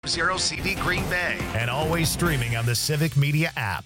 CD Green Bay. And always streaming on the Civic Media app.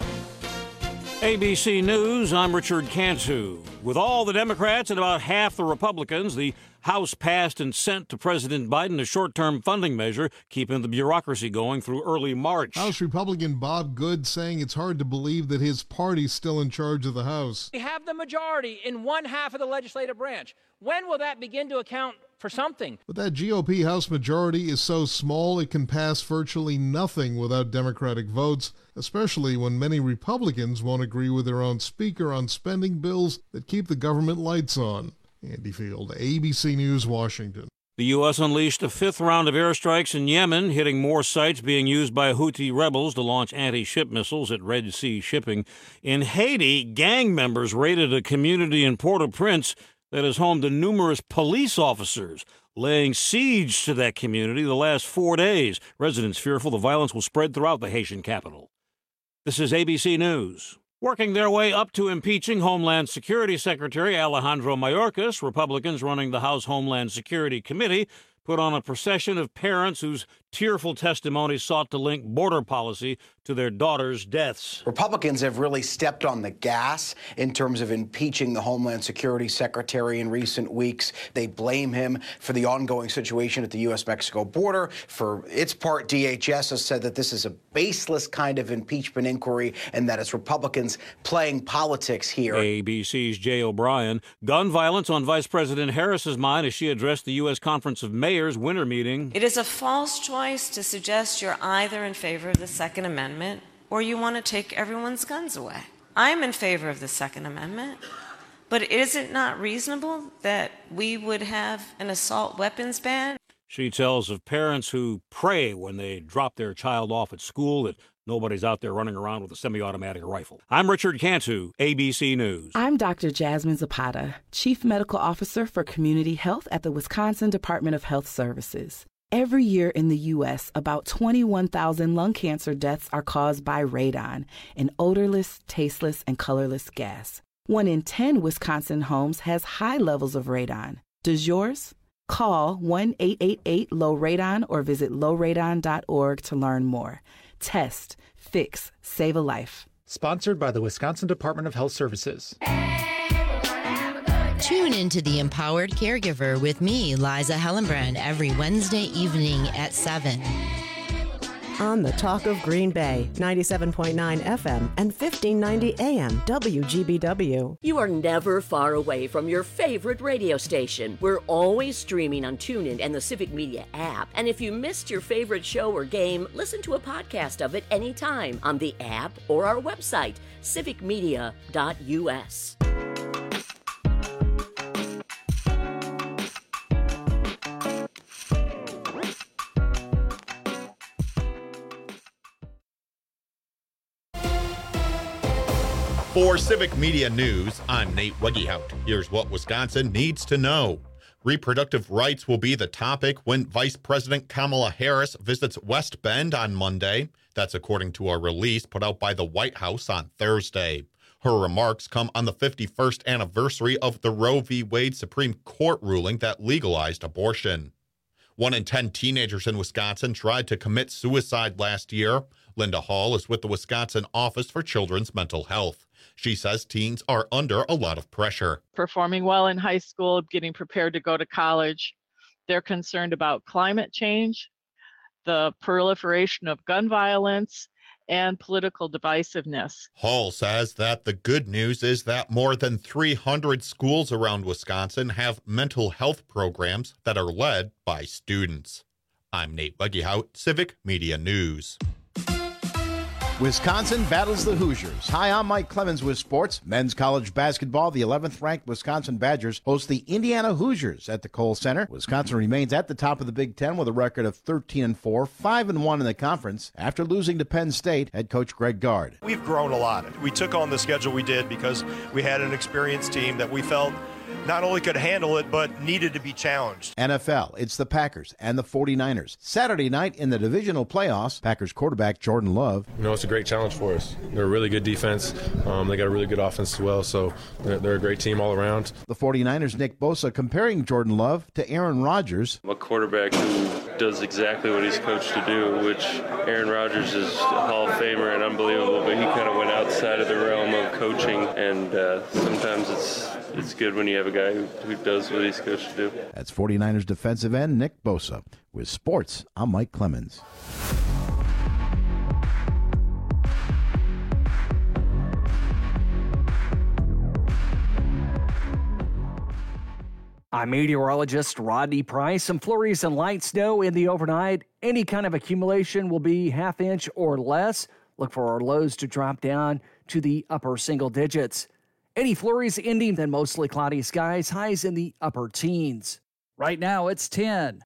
ABC News, I'm Richard Cantu. With all the Democrats and about half the Republicans, the House passed and sent to President Biden a short-term funding measure, keeping the bureaucracy going through early March. House Republican Bob Good saying it's hard to believe that his party's still in charge of the House. We have the majority in one half of the legislative branch. When will that begin to account for something? But that GOP House majority is so small it can pass virtually nothing without Democratic votes, especially when many Republicans won't agree with their own speaker on spending bills that keep the government lights on. Andy Field, ABC News, Washington. The U.S. unleashed a fifth round of airstrikes in Yemen, hitting more sites being used by Houthi rebels to launch anti-ship missiles at Red Sea shipping. In Haiti, gang members raided a community in Port-au-Prince that is home to numerous police officers, laying siege to that community the last 4 days. Residents fearful the violence will spread throughout the Haitian capital. This is ABC News. Working their way up to impeaching Homeland Security Secretary Alejandro Mayorkas, Republicans running the House Homeland Security Committee put on a procession of parents whose tearful testimony sought to link border policy to their daughters' deaths. Republicans have really stepped on the gas in terms of impeaching the Homeland Security Secretary in recent weeks. They blame him for the ongoing situation at the U.S.-Mexico border. For its part, DHS has said that this is a baseless kind of impeachment inquiry and that it's Republicans playing politics here. ABC's Jay O'Brien. Gun violence on Vice President Harris's mind as she addressed the U.S. Conference of Mayors winter meeting. It is a false choice to suggest you're either in favor of the Second Amendment or you want to take everyone's guns away. I'm in favor of the Second Amendment, but is it not reasonable that we would have an assault weapons ban? She tells of parents who pray when they drop their child off at school that nobody's out there running around with a semi-automatic rifle. I'm Richard Cantu, ABC News. I'm Dr. Jasmine Zapata, Chief Medical Officer for Community Health at the Wisconsin Department of Health Services. Every year in the U.S., about 21,000 lung cancer deaths are caused by radon, an odorless, tasteless, and colorless gas. 1 in 10 Wisconsin homes has high levels of radon. Does yours? Call 1-888-LOW-RADON or visit lowradon.org to learn more. Test, fix, save a life. Sponsored by the Wisconsin Department of Health Services. Tune into The Empowered Caregiver with me, Liza Hellenbrand, every Wednesday evening at 7. On the Talk of Green Bay, 97.9 FM and 1590 AM WGBW. You are never far away from your favorite radio station. We're always streaming on TuneIn and the Civic Media app. And if you missed your favorite show or game, listen to a podcast of it anytime on the app or our website, civicmedia.us. For Civic Media News, I'm Nate Wegehout. Here's what Wisconsin needs to know. Reproductive rights will be the topic when Vice President Kamala Harris visits West Bend on Monday. That's according to a release put out by the White House on Thursday. Her remarks come on the 51st anniversary of the Roe v. Wade Supreme Court ruling that legalized abortion. 1 in 10 teenagers in Wisconsin tried to commit suicide last year. Linda Hall is with the Wisconsin Office for Children's Mental Health. She says teens are under a lot of pressure. Performing well in high school, getting prepared to go to college. They're concerned about climate change, the proliferation of gun violence, and political divisiveness. Hall says that the good news is that more than 300 schools around Wisconsin have mental health programs that are led by students. I'm Nate Wegehout, Civic Media News. Wisconsin battles the Hoosiers. Hi, I'm Mike Clemens with sports. Men's college basketball, the 11th-ranked Wisconsin Badgers host the Indiana Hoosiers at the Kohl Center. Wisconsin remains at the top of the Big Ten with a record of 13-4, 5-1 in the conference after losing to Penn State head coach Greg Gard. We've grown a lot. We took on the schedule we did because we had an experienced team that we felt not only could handle it, but needed to be challenged. NFL, it's the Packers and the 49ers. Saturday night in the divisional playoffs, Packers quarterback Jordan Love. You know, it's a great challenge for us. They're a really good defense. They got a really good offense as well, so they're a great team all around. The 49ers' Nick Bosa comparing Jordan Love to Aaron Rodgers. A quarterback who does exactly what he's coached to do, which Aaron Rodgers is a Hall of Famer and unbelievable, but he kind of went outside of the realm of coaching, and sometimes it's good when you have a guy who does what he's coached to do. That's 49ers defensive end Nick Bosa. With sports, I'm Mike Clemens. I'm meteorologist Rodney Price. Some flurries and light snow in the overnight. Any kind of accumulation will be half inch or less. Look for our lows to drop down to the upper single digits. Any flurries ending, then mostly cloudy skies, highs in the upper teens. Right now it's 10.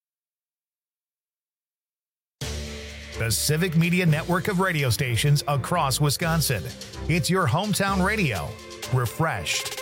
The Civic Media network of radio stations across Wisconsin. It's your hometown radio. Refreshed.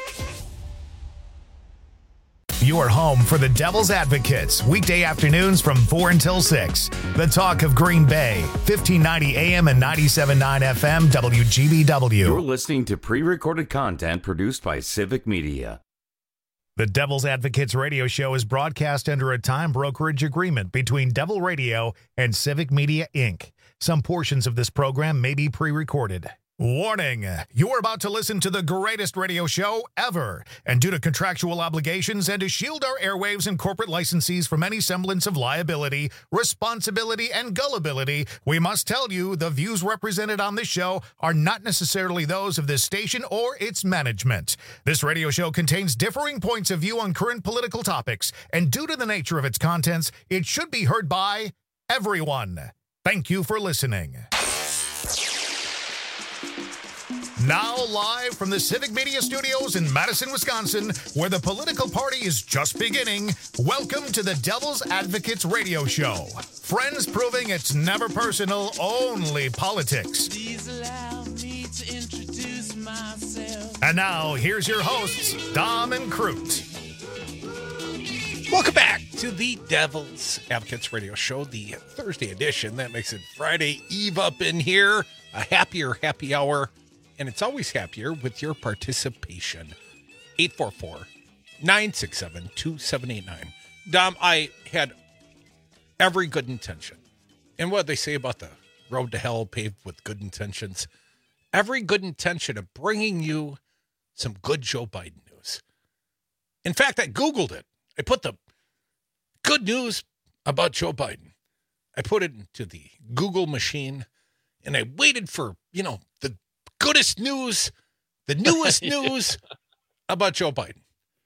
Your home for the Devil's Advocates, weekday afternoons from 4 until 6. The talk of Green Bay, 1590 AM and 97.9 FM, WGBW. You're listening to pre-recorded content produced by Civic Media. The Devil's Advocates radio show is broadcast under a time brokerage agreement between Devil Radio and Civic Media, Inc. Some portions of this program may be pre-recorded. Warning, you're about to listen to the greatest radio show ever. And due to contractual obligations and to shield our airwaves and corporate licensees from any semblance of liability, responsibility, and gullibility, we must tell you the views represented on this show are not necessarily those of this station or its management. This radio show contains differing points of view on current political topics, and due to the nature of its contents, it should be heard by everyone. Thank you for listening. Now live from the Civic Media Studios in Madison, Wisconsin, where the political party is just beginning, welcome to the Devil's Advocates radio show. Friends proving it's never personal, only politics. Please allow me to introduce myself. And now, here's your hosts, Dom and Crute. Welcome back to the Devil's Advocates radio show, the Thursday edition. That makes it Friday Eve up in here, a happier happy hour. And it's always happier with your participation. 844-967-2789. Dom, I had every good intention. And what they say about the road to hell paved with good intentions. Every good intention of bringing you some good Joe Biden news. In fact, I Googled it. I put the good news about Joe Biden. I put it into the Google machine. And I waited for, the goodest news, the newest news about Joe Biden.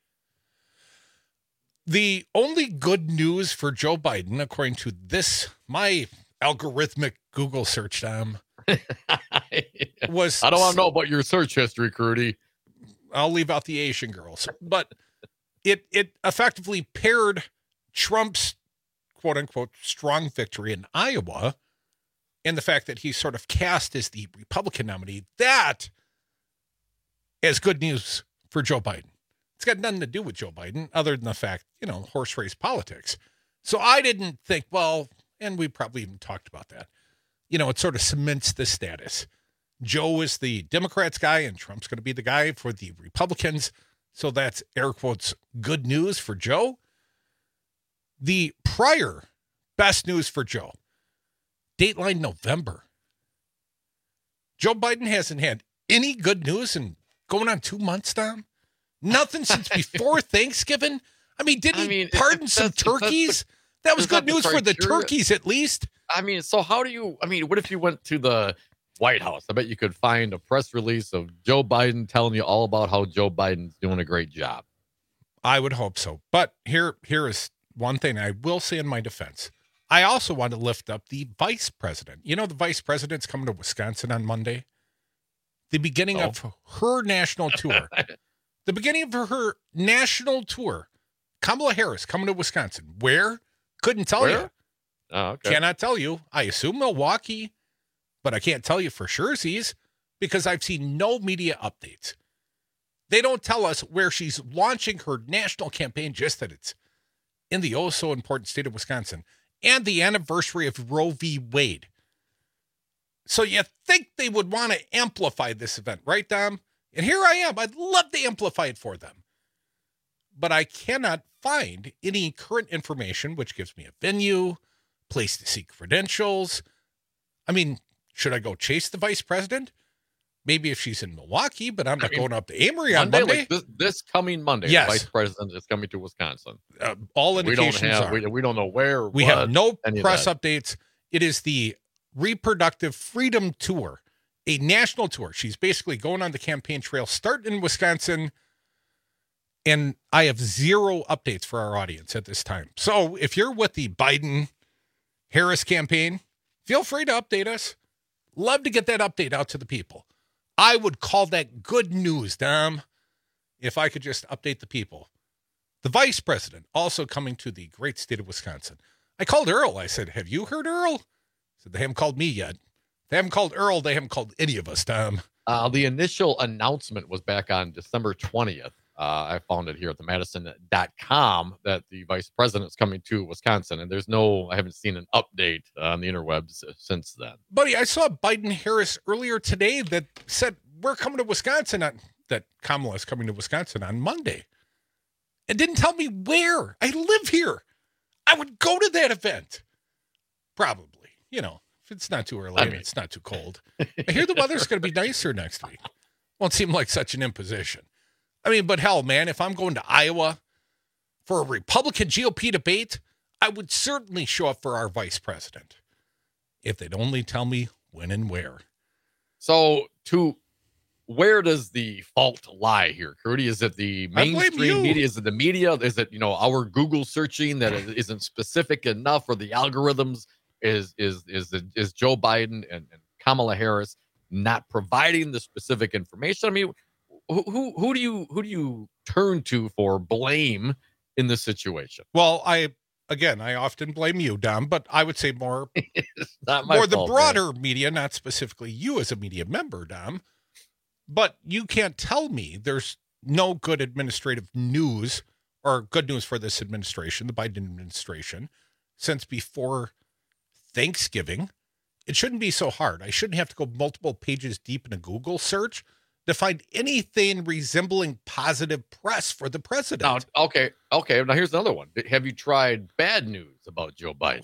The only good news for Joe Biden, according to this, my algorithmic Google search, Dom, was... I don't want to know about your search history, Crudy. I'll leave out the Asian girls. But it effectively paired Trump's, quote-unquote, strong victory in Iowa and the fact that he's sort of cast as the Republican nominee, that is good news for Joe Biden. It's got nothing to do with Joe Biden other than the fact, horse race politics. So I didn't think, well, and we probably even talked about that. It sort of cements the status. Joe is the Democrats guy and Trump's going to be the guy for the Republicans. So that's air quotes good news for Joe. The prior best news for Joe. Dateline November. Joe Biden hasn't had any good news in going on 2 months, Tom. Nothing since before Thanksgiving. Didn't he pardon some turkeys? That was good news for the turkeys, at least. So how do you, what if you went to the White House? I bet you could find a press release of Joe Biden telling you all about how Joe Biden's doing a great job. I would hope so. But here is one thing I will say in my defense. I also want to lift up the vice president. The vice president's coming to Wisconsin on Monday. The beginning of her national tour. The beginning of her national tour. Kamala Harris coming to Wisconsin. Where? Couldn't tell you. Oh, okay. Cannot tell you. I assume Milwaukee, but I can't tell you for sure because I've seen no media updates. They don't tell us where she's launching her national campaign, just that it's in the so important state of Wisconsin. And the anniversary of Roe v. Wade. So you think they would want to amplify this event, right, Dom? And here I am. I'd love to amplify it for them. but I cannot find any current information which gives me a venue, place to seek credentials. I mean, should I go chase the vice president? Maybe if she's in Milwaukee, but I'm not going up to Amory on Monday. Like this coming Monday, yes. The vice president is coming to Wisconsin. All indications we don't know where. We have no press updates. It is the Reproductive Freedom Tour, a national tour. She's basically going on the campaign trail, starting in Wisconsin, and I have zero updates for our audience at this time. So if you're with the Biden-Harris campaign, feel free to update us. Love to get that update out to the people. I would call that good news, Dom, if I could just update the people. The vice president also coming to the great state of Wisconsin. I called Earl. I said, have you heard Earl? He said, they haven't called me yet. They haven't called Earl. They haven't called any of us, Dom. The initial announcement was back on December 20th. I found it here at the Madison.com that the vice president is coming to Wisconsin, and I haven't seen an update on the interwebs since then. Buddy, I saw Biden-Harris earlier today that said we're coming to Wisconsin, that Kamala is coming to Wisconsin on Monday. It didn't tell me where. I live here. I would go to that event. Probably. You know, if it's not too early and it's not too cold. I hear the weather's going to be nicer next week. Won't seem like such an imposition. I mean, but hell, man, if I'm going to Iowa for a Republican GOP debate, I would certainly show up for our vice president if they'd only tell me when and where. So, where does the fault lie here, Crudy? Is it the mainstream media? Is it the media? Is it, our Google searching that isn't specific enough, or the algorithms? Is Joe Biden and Kamala Harris not providing the specific information? I mean, who do you turn to for blame in this situation? Well, I often blame you, Dom, but I would say more not my fault, the broader media, not specifically you as a media member, Dom. But you can't tell me there's no good administrative news or good news for this administration, the Biden administration, since before Thanksgiving. It shouldn't be so hard. I shouldn't have to go multiple pages deep in a Google search to find anything resembling positive press for the president. Now, okay. Now here's another one. Have you tried bad news about Joe Biden?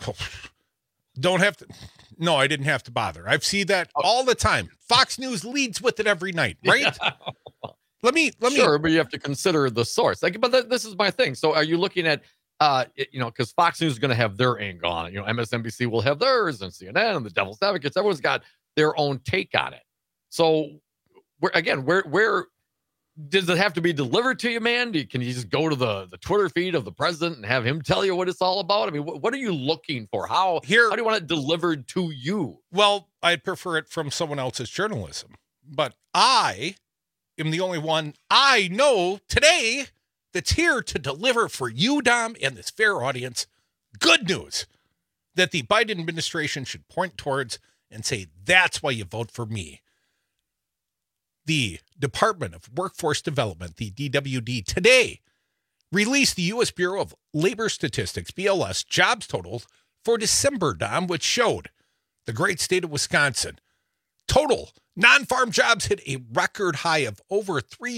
Don't have to. No, I didn't have to bother. I've seen that all the time. Fox News leads with it every night, right? Yeah. Let me. Sure, but you have to consider the source. But this is my thing. So are you looking at, because Fox News is going to have their angle on it. MSNBC will have theirs, and CNN and the Devil's Advocates. Everyone's got their own take on it. So where does it have to be delivered to you, man? Can you just go to the Twitter feed of the president and have him tell you what it's all about? I mean, what are you looking for? How do you want it delivered to you? Well, I'd prefer it from someone else's journalism, but I am the only one I know today that's here to deliver for you, Dom, and this fair audience, good news that the Biden administration should point towards and say, that's why you vote for me. The Department of Workforce Development, the DWD, today released the U.S. Bureau of Labor Statistics, BLS, jobs totals for December, Dom, which showed the great state of Wisconsin. Total non-farm jobs hit a record high of over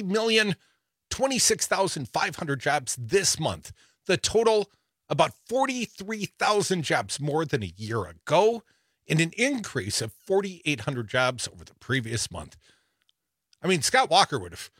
3,026,500 jobs this month. The total, about 43,000 jobs more than a year ago, and an increase of 4,800 jobs over the previous month. I mean, Scott Walker would have,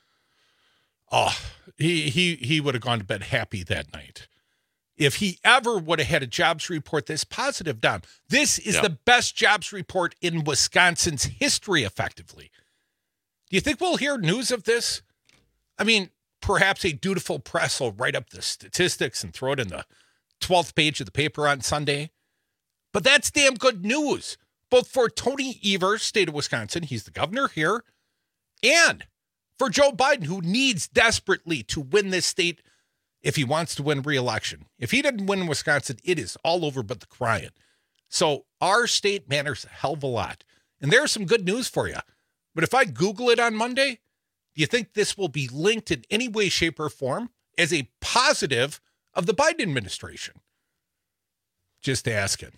he would have gone to bed happy that night. If he ever would have had a jobs report this positive, Dom. This is the best jobs report in Wisconsin's history, effectively. Do you think we'll hear news of this? I mean, perhaps a dutiful press will write up the statistics and throw it in the 12th page of the paper on Sunday. But that's damn good news, both for Tony Evers, state of Wisconsin, he's the governor here, and for Joe Biden, who needs desperately to win this state if he wants to win re-election. If he doesn't win Wisconsin, it is all over but the crying. So our state matters a hell of a lot. And there's some good news for you. But if I Google it on Monday, do you think this will be linked in any way, shape, or form as a positive of the Biden administration? Just asking.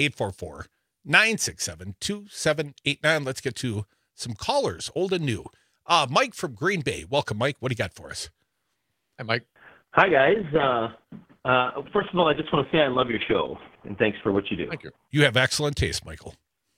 844-967-2789. Let's get to some callers, old and new. Mike from Green Bay. Welcome, Mike. What do you got for us? Hi, Mike. Hi, guys. First of all, I just want to say I love your show, and thanks for what you do. Thank you. You have excellent taste, Michael.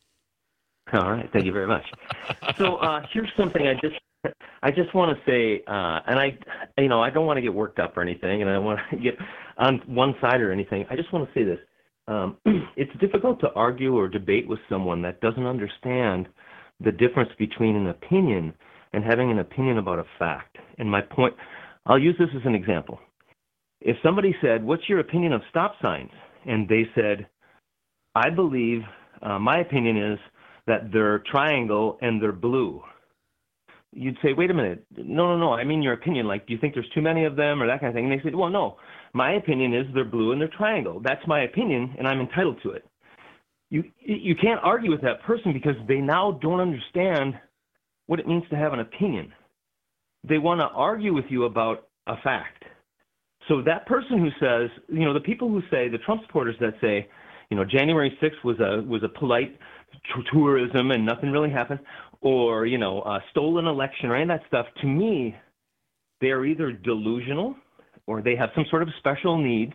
All right. Thank you very much. So here's something I just want to say, and I don't want to get worked up or anything, and I don't want to get on one side or anything. I just want to say this. It's difficult to argue or debate with someone that doesn't understand the difference between an opinion and having an opinion about a fact. And my point, I'll use this as an example. If somebody said, "What's your opinion of stop signs?" and they said, "I believe, my opinion is that they're triangle and they're blue," you'd say, "Wait a minute, no, I mean your opinion, like, do you think there's too many of them or that kind of thing?" And they said, "Well, no, my opinion is they're blue and they're triangle. That's my opinion and I'm entitled to it." You can't argue with that person because they now don't understand what it means to have an opinion. They want to argue with you about a fact. So that person who says, the people who say, the Trump supporters that say, January 6th was a polite tourism and nothing really happened, or, a stolen election or any of that stuff, to me, they are either delusional or they have some sort of special needs,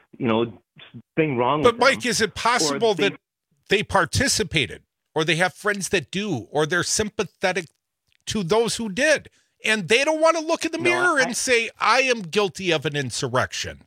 thing wrong with them. But Mike, is it possible that they participated, or they have friends that do, or they're sympathetic to those who did, and they don't want to look in the mirror and say, "I am guilty of an insurrection"?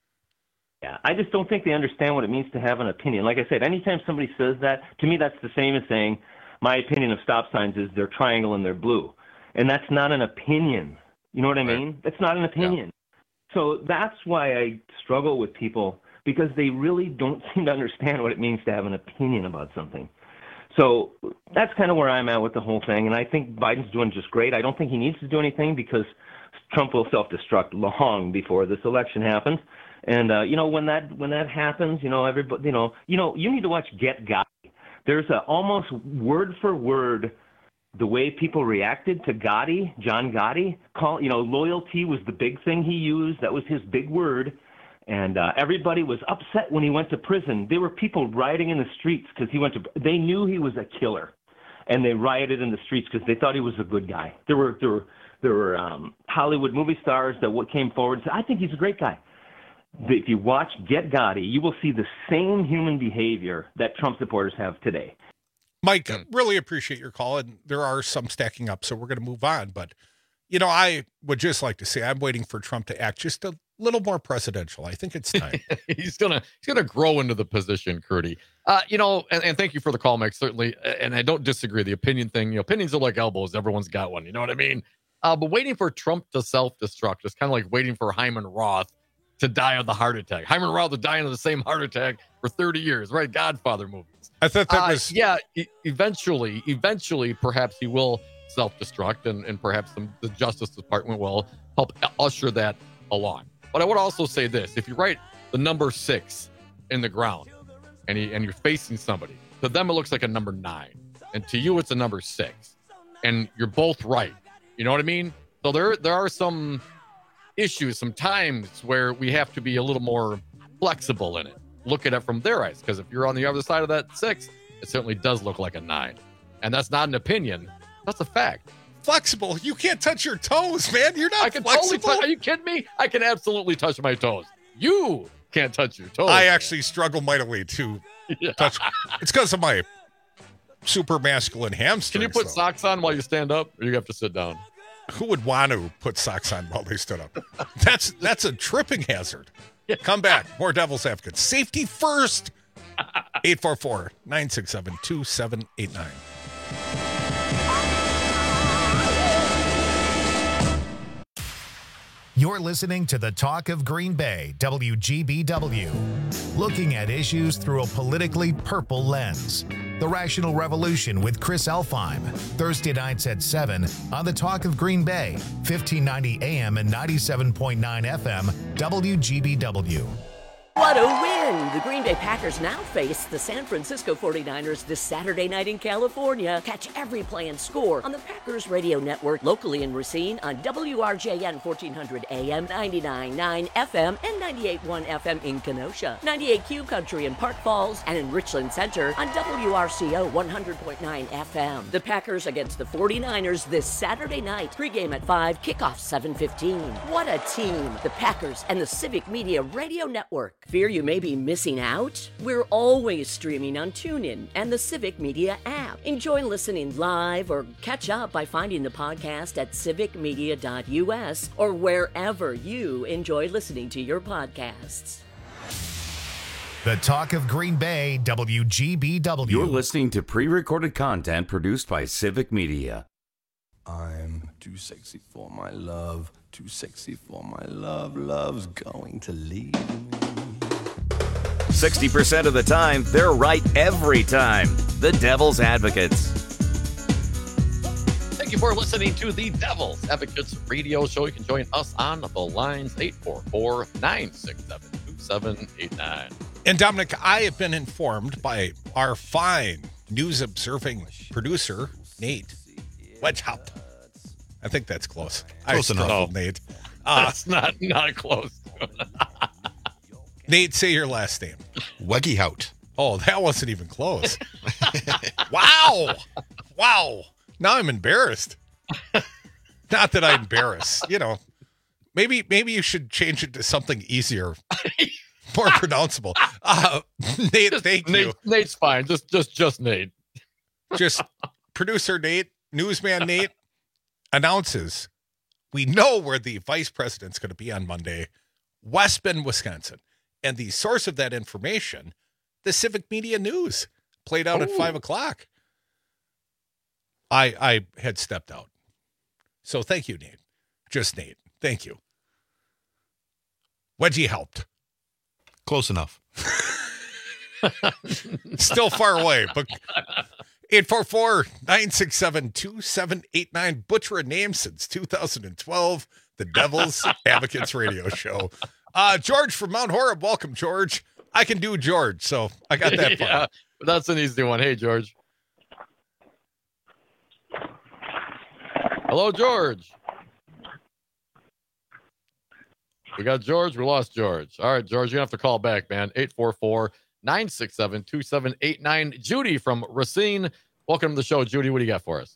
Yeah, I just don't think they understand what it means to have an opinion. Like I said, anytime somebody says that, to me that's the same as saying, "My opinion of stop signs is they're triangle and they're blue." And that's not an opinion. You know what I mean? That's not an opinion. Yeah. So that's why I struggle with people, because they really don't seem to understand what it means to have an opinion about something. So that's kind of where I'm at with the whole thing. And I think Biden's doing just great. I don't think he needs to do anything because Trump will self-destruct long before this election happens. And, when that happens, everybody, you need to watch Get Gotti. There's almost word for word the way people reacted to Gotti, John Gotti. Loyalty was the big thing he used. That was his big word. And everybody was upset when he went to prison. There were people rioting in the streets because they knew he was a killer, and they rioted in the streets because they thought he was a good guy. There were Hollywood movie stars that came forward and said, "I think he's a great guy." If you watch Get Gotti, you will see the same human behavior that Trump supporters have today. Mike, really appreciate your call, and there are some stacking up, so we're going to move on. But, I would just like to say I'm waiting for Trump to act just a little more presidential. I think it's time. he's gonna grow into the position, Curdy. And thank you for the call, Mike. Certainly, and I don't disagree. The opinion thing, opinions are like elbows. Everyone's got one. You know what I mean? But waiting for Trump to self-destruct is kind of like waiting for Hyman Roth to die of the heart attack. Hyman Roth was dying of the same heart attack for 30 years, right? Godfather movies. I thought that was... Yeah, eventually, perhaps he will self-destruct, and perhaps the Justice Department will help usher that along. But I would also say this. If you write the number 6 in the ground and you're facing somebody, to them it looks like a number 9. And to you, it's a number 6. And you're both right. You know what I mean? So there are some issues, some times where we have to be a little more flexible in it. Look at it from their eyes, because if you're on the other side of that 6, it certainly does look like a 9. And that's not an opinion. That's a fact. Flexible? You can't touch your toes, man. You're not flexible. Are you kidding me? I can absolutely touch my toes. You can't touch your toes. I actually struggle mightily to touch. It's because of my super masculine hamstrings. Can you put socks on while you stand up, or you have to sit down? Who would want to put socks on while they stood up? That's a tripping hazard. Come back. More Devil's Advocates. Safety first. 844-967-2789. You're listening to the Talk of Green Bay, WGBW. Looking at issues through a politically purple lens. The Rational Revolution with Chris Elfheim. Thursday nights at 7 on the Talk of Green Bay, 1590 AM and 97.9 FM, WGBW. What a win! The Green Bay Packers now face the San Francisco 49ers this Saturday night in California. Catch every play and score on the Packers Radio Network, locally in Racine on WRJN 1400 AM, 99.9 FM, and 98.1 FM in Kenosha, 98Q Country in Park Falls, and in Richland Center on WRCO 100.9 FM. The Packers against the 49ers this Saturday night. Pregame at 5, kickoff 7:15. What a team! The Packers and the Civic Media Radio Network. Fear you may be missing out? We're always streaming on TuneIn and the Civic Media app. Enjoy listening live or catch up by finding the podcast at civicmedia.us or wherever you enjoy listening to your podcasts. The Talk of Green Bay, WGBW. You're listening to pre-recorded content produced by Civic Media. I'm too sexy for my love, too sexy for my love, love's going to leave me. 60% of the time, they're right every time. The Devil's Advocates. Thank you for listening to the Devil's Advocates radio show. You can join us on the lines 844-967-2789. And Dominic, I have been informed by our fine news-observing producer, Nate Wedgehop. I think that's close. Close enough, Nate. That's not close. Nate, say your last name. Weggiehout. Oh, that wasn't even close. Wow. Now I'm embarrassed. Not that I embarrass. Maybe you should change it to something easier, more pronounceable. Nate, thank you. Nate's fine. Just Nate. Just producer Nate, newsman Nate announces we know where the vice president's going to be on Monday, West Bend, Wisconsin. And the source of that information, the Civic Media News, played out at 5 o'clock. I had stepped out. So thank you, Nate. Just Nate. Thank you. Wedgie helped. Close enough. Still far away, but 844-967-2789. Butcher a name since 2012. The Devil's Advocates radio show. George from Mount Horeb. Welcome, George. I can do George, so I got that far. Yeah, that's an easy one. Hey, George. Hello, George. We got George. We lost George. All right, George, you have to call back, man. 844-967-2789. Judy from Racine. Welcome to the show, Judy. What do you got for us?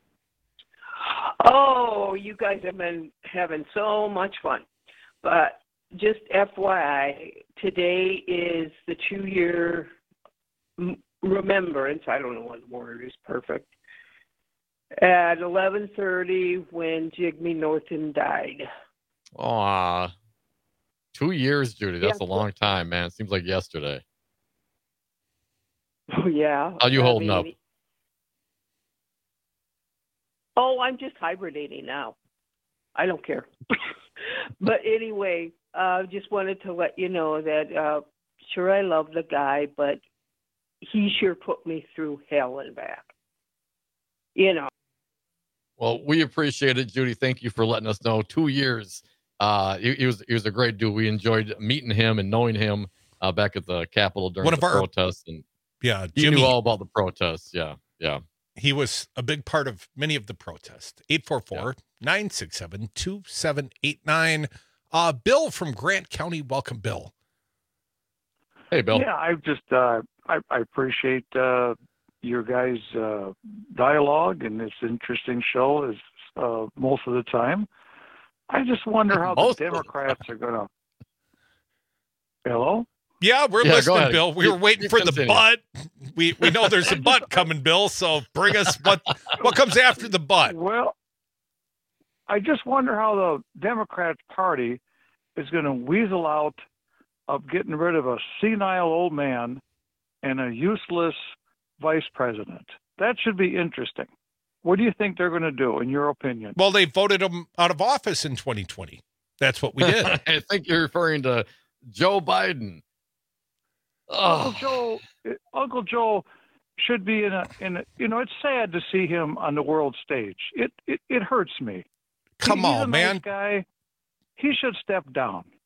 Oh, you guys have been having so much fun. But just FYI, today is the 2-year remembrance. I don't know what word is perfect. At 11:30 when Jigme Norton died. Aw. 2 years, Judy. That's a long time, man. It seems like yesterday. Oh, yeah. How you holding up? Oh, I'm just hibernating now. I don't care. But anyway, just wanted to let you know that, sure, I love the guy, but he sure put me through hell and back. Well, we appreciate it, Judy. Thank you for letting us know. 2 years. He was a great dude. We enjoyed meeting him and knowing him back at the Capitol during the protests. And yeah, Jimmy knew all about the protests. Yeah. He was a big part of many of the protests. 844-967-2789. Bill from Grant County. Welcome, Bill. Hey, Bill. Yeah, I just I appreciate your guys' dialogue, and this interesting show is most of the time. I just wonder how the Democrats are going to. Hello? Yeah, we're listening, Bill. We were waiting for the butt. We know there's a butt coming, Bill. So bring us what comes after the butt. Well, I just wonder how the Democrat Party is going to weasel out of getting rid of a senile old man and a useless vice president. That should be interesting. What do you think they're going to do, in your opinion? Well, they voted him out of office in 2020. That's what we did. I think you're referring to Joe Biden. Uncle Joe should be in a. It's sad to see him on the world stage. It hurts me. Come He's on, a man. Nice guy. He should step down.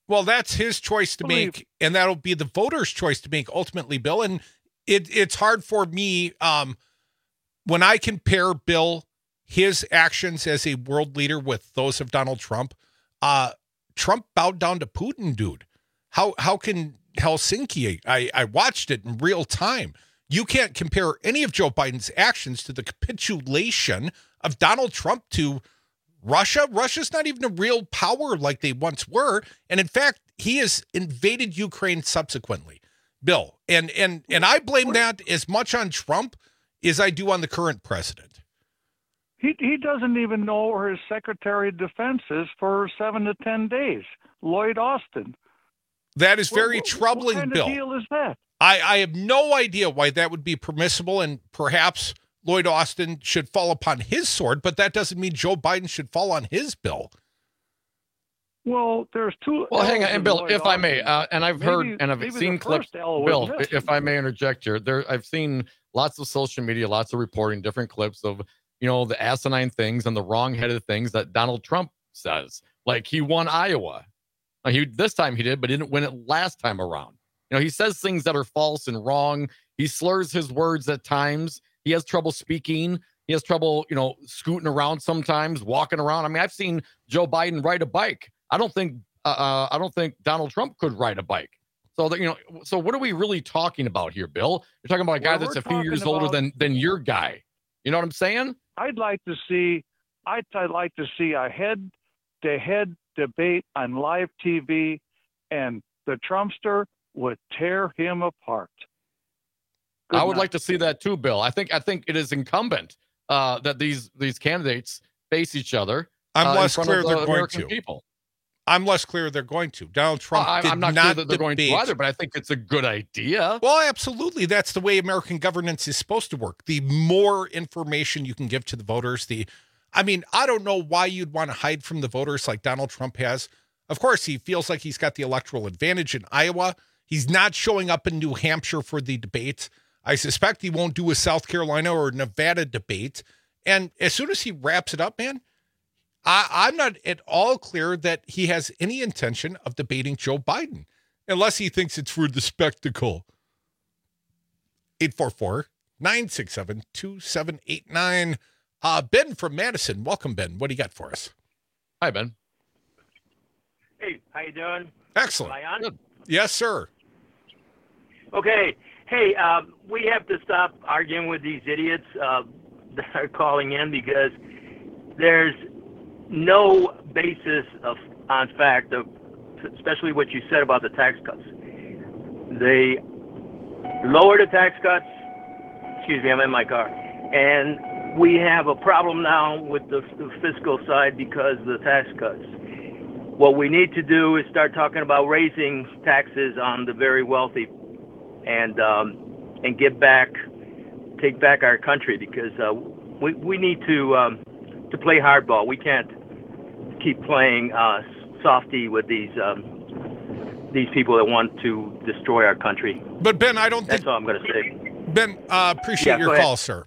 Well, that's his choice to make, and that'll be the voters' choice to make ultimately, Bill. And it's hard for me when I compare, Bill, his actions as a world leader with those of Donald Trump. Trump bowed down to Putin, dude. How can Helsinki? I watched it in real time. You can't compare any of Joe Biden's actions to the capitulation of Donald Trump to Russia. Russia's not even a real power like they once were. And in fact, he has invaded Ukraine subsequently, Bill. And I blame that as much on Trump as I do on the current president. He doesn't even know where his Secretary of Defense is for 7 to 10 days, Lloyd Austin. That is very troubling, what kind Bill. of deal is that? I have no idea why that would be permissible, and perhaps Lloyd Austin should fall upon his sword, but that doesn't mean Joe Biden should fall on his, Bill. Well, there's two. Well, hang on, and Bill, if I may, and I've heard Maybe- and I've maybe seen the clips. first L was Bill, missing. if I may interject here, I've seen lots of social media, lots of reporting, different clips of the asinine things and the wrong-headed things that Donald Trump says. Like he won Iowa. This time he did, but he didn't win it last time around. He says things that are false and wrong. He slurs his words at times. He has trouble speaking. He has trouble, scooting around sometimes, walking around. I mean, I've seen Joe Biden ride a bike. I don't think Donald Trump could ride a bike. So that so what are we really talking about here, Bill? You're talking about a guy that's a few years older than your guy. You know what I'm saying? I'd like to see a head-to-head debate on live TV, and the Trumpster would tear him apart. I would like to see that too, Bill. I think it is incumbent that these candidates face each other. I'm less in front clear of they're the going American to. people. I'm less clear they're going to. Donald Trump did I'm not not clear that they're going to debate. either, but I think it's a good idea. Well, absolutely. That's the way American governance is supposed to work. The more information you can give to the voters, I don't know why you'd want to hide from the voters like Donald Trump has. Of course, he feels like he's got the electoral advantage in Iowa. He's not showing up in New Hampshire for the debates. I suspect he won't do a South Carolina or Nevada debate. And as soon as he wraps it up, man, I'm not at all clear that he has any intention of debating Joe Biden, unless he thinks it's for the spectacle. 844-967-2789. Ben from Madison. Welcome, Ben. What do you got for us? Hi, Ben. Hey, how you doing? Excellent. Am I on? Good. Yes, sir. Okay. Hey, we have to stop arguing with these idiots that are calling in because there's no basis on fact of, especially what you said about the tax cuts. They lowered the tax cuts. Excuse me, I'm in my car. And we have a problem now with the fiscal side because of the tax cuts. What we need to do is start talking about raising taxes on the very wealthy and take back our country because we need to play hardball. We can't keep playing softy with these people that want to destroy our country. But Ben, I don't That's think all I'm going to say. Ben, appreciate your call, sir.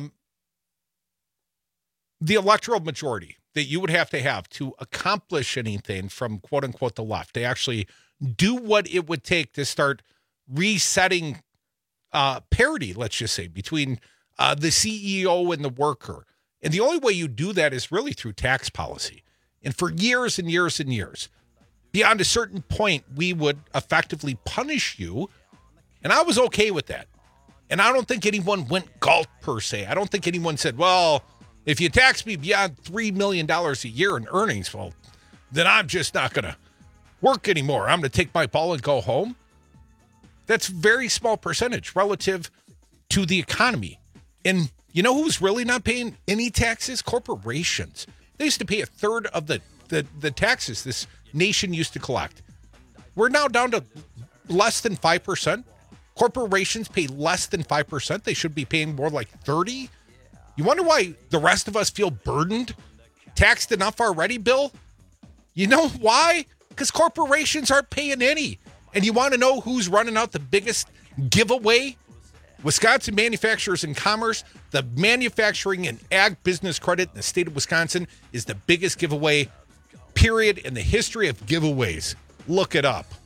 The electoral majority that you would have to accomplish anything from quote unquote the left, to actually do what it would take to start resetting parity, let's just say, between the CEO and the worker. And the only way you do that is really through tax policy. And for years and years and years, beyond a certain point, we would effectively punish you. And I was okay with that. And I don't think anyone went gulp per se. I don't think anyone said, well, if you tax me beyond $3 million a year in earnings, well, then I'm just not going to work anymore. I'm going to take my ball and go home. That's a very small percentage relative to the economy. And you know who's really not paying any taxes? Corporations. They used to pay a third of the taxes this nation used to collect. We're now down to less than 5%. Corporations pay less than 5%. They should be paying more like 30%. You wonder why the rest of us feel burdened, taxed enough already, Bill? You know why? Because corporations aren't paying any. And you want to know who's running out the biggest giveaway? Wisconsin Manufacturers and Commerce, the manufacturing and ag business credit in the state of Wisconsin is the biggest giveaway, period, in the history of giveaways. Look it up.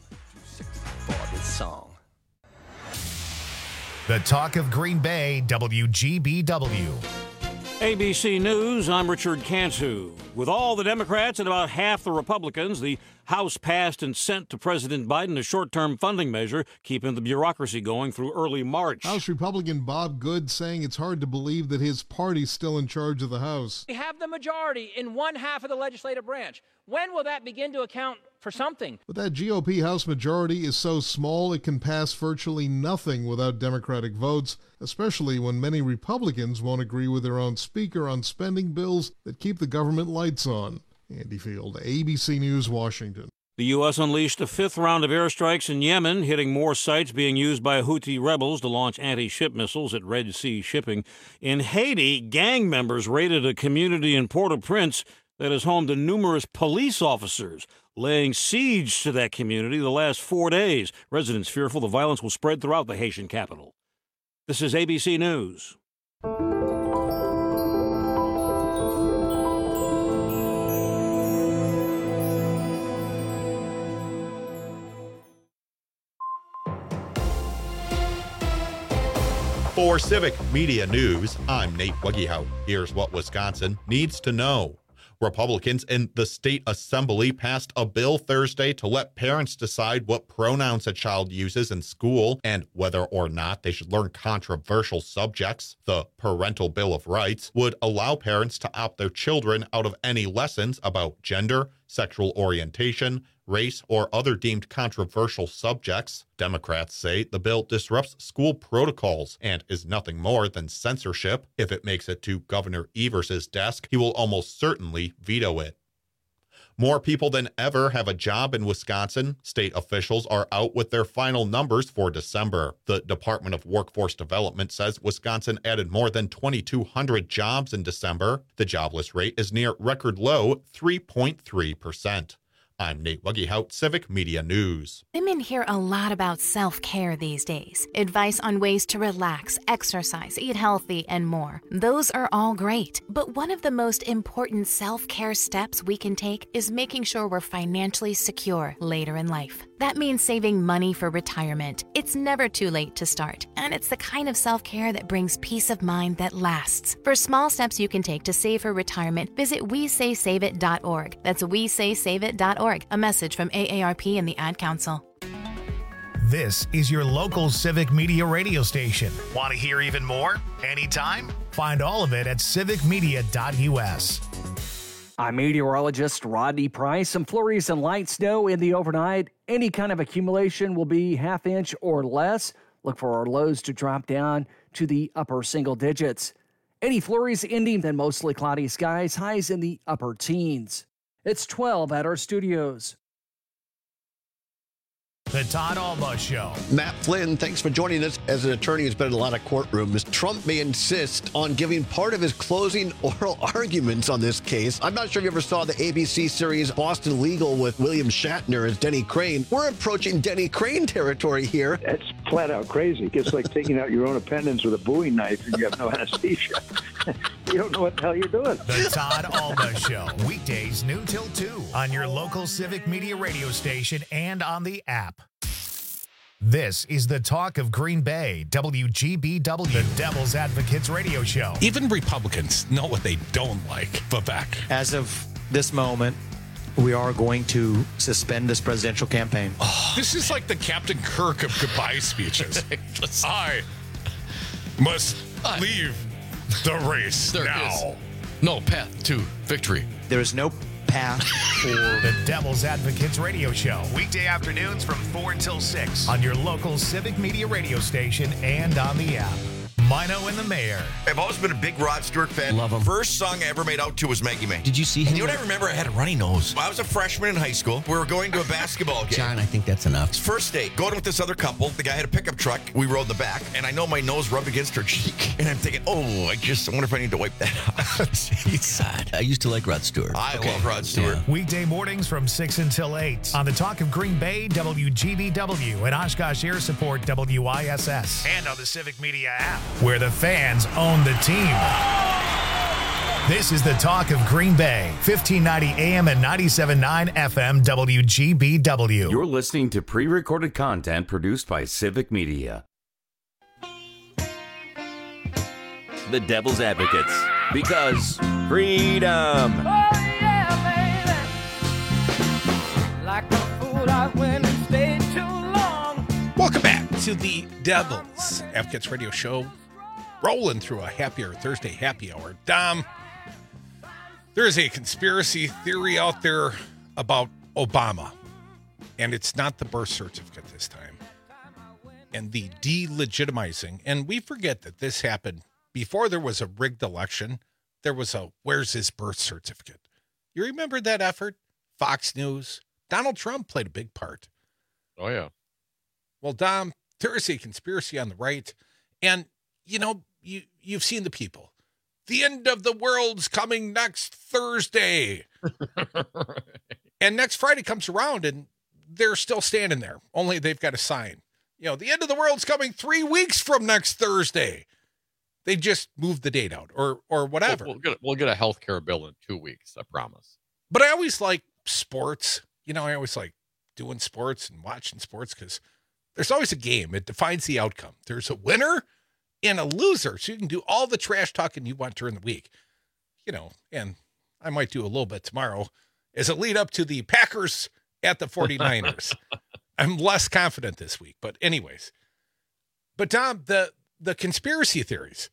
The Talk of Green Bay, WGBW. ABC News, I'm Richard Cantu. With all the Democrats and about half the Republicans, the House passed and sent to President Biden a short-term funding measure, keeping the bureaucracy going through early March. House Republican Bob Good saying it's hard to believe that his party's still in charge of the House. We have the majority in one half of the legislative branch. When will that begin to account for something? But that GOP House majority is so small it can pass virtually nothing without Democratic votes, especially when many Republicans won't agree with their own speaker on spending bills that keep the government lights on. Andy Field, ABC News, Washington. The U.S. unleashed a fifth round of airstrikes in Yemen, hitting more sites being used by Houthi rebels to launch anti-ship missiles at Red Sea shipping. In Haiti, gang members raided a community in Port-au-Prince that is home to numerous police officers, laying siege to that community the last 4 days. Residents fearful the violence will spread throughout the Haitian capital. This is ABC News. For Civic Media News, I'm Nate Wuggehout. Here's what Wisconsin needs to know. Republicans in the state assembly passed a bill Thursday to let parents decide what pronouns a child uses in school and whether or not they should learn controversial subjects. The Parental Bill of Rights would allow parents to opt their children out of any lessons about gender, sexual orientation, race, or other deemed controversial subjects. Democrats say the bill disrupts school protocols and is nothing more than censorship. If it makes it to Governor Evers' desk, he will almost certainly veto it. More people than ever have a job in Wisconsin. State officials are out with their final numbers for December. The Department of Workforce Development says Wisconsin added more than 2,200 jobs in December. The jobless rate is near record low, 3.3%. I'm Nate Wuggehout, Civic Media News. Women hear a lot about self-care these days. Advice on ways to relax, exercise, eat healthy, and more. Those are all great. But one of the most important self-care steps we can take is making sure we're financially secure later in life. That means saving money for retirement. It's never too late to start, and it's the kind of self-care that brings peace of mind that lasts. For small steps you can take to save for retirement, visit WeSaySaveIt.org. That's WeSaySaveIt.org. A message from AARP and the Ad Council. This is your local Civic Media radio station. Want to hear even more? Anytime? Find all of it at civicmedia.us. I'm meteorologist Rodney Price. Some flurries and light snow in the overnight. Any kind of accumulation will be ½ inch or less. Look for our lows to drop down to the upper single digits. Any flurries ending, then mostly cloudy skies, highs in the upper teens. It's 12 at our studios. The Todd Alba Show. Matt Flynn, thanks for joining us. As an attorney who's been in a lot of courtrooms, Trump may insist on giving part of his closing oral arguments on this case. I'm not sure if you ever saw the ABC series Boston Legal with William Shatner as Denny Crane. We're approaching Denny Crane territory here. That's flat out crazy. It's like taking out your own appendix with a Bowie knife and you have no anesthesia. You don't know what the hell you're doing. The Todd Alba Show. Weekdays noon till 2 on your local Civic Media radio station and on the app. This is the Talk of Green Bay, WGBW, the Devil's Advocates radio show. Even Republicans know what they don't like. Vivek. As of this moment, we are going to suspend this presidential campaign. This is like the Captain Kirk of goodbye speeches. I must leave the race now. No path to victory. There is no path for the Devil's Advocates radio show. Weekday afternoons from 4 until 6 on your local Civic Media radio station and on the app. Mino and the Mayor. I've always been a big Rod Stewart fan. Love him. First song I ever made out to was Maggie May. Did you see him? And you know what I remember? I had a runny nose. I was a freshman in high school. We were going to a basketball game. John, I think that's enough. First date, going with this other couple. The guy had a pickup truck. We rode in the back, and I know my nose rubbed against her cheek. And I'm thinking, I wonder if I need to wipe that off. It's sad. I used to like Rod Stewart. I love Rod Stewart. Yeah. Weekday mornings from 6 until 8 on the Talk of Green Bay, WGBW, and Oshkosh Air Support, WISS. And on the Civic Media app, where the fans own the team. This is the talk of Green Bay, 1590 AM and 97.9 FM WGBW. You're listening to pre-recorded content produced by Civic Media. The Devil's Advocates, because freedom. Oh yeah, baby. Like a fool, I went and stayed too long. Welcome back to the Devil's Advocates radio show. Rolling through a happier Thursday happy hour. Dom, there is a conspiracy theory out there about Obama, and it's not the birth certificate this time. And the delegitimizing, and we forget that this happened before there was a rigged election. There was a where's his birth certificate? You remember that effort? Fox News. Donald Trump played a big part. Oh, yeah. Well, Dom, there is a conspiracy on the right, and, you know, you've seen the people. The end of the world's coming next Thursday. And next Friday comes around, and they're still standing there. Only they've got a sign. You know, the end of the world's coming 3 weeks from next Thursday. They just moved the date out or whatever. We'll get a health care bill in 2 weeks, I promise. But I always like sports. You know, I always like doing sports and watching sports because there's always a game. It defines the outcome. There's a winner and a loser. So you can do all the trash talking you want during the week. You know, and I might do a little bit tomorrow as a lead up to the Packers at the 49ers. I'm less confident this week. But anyways. But Tom, the conspiracy theories.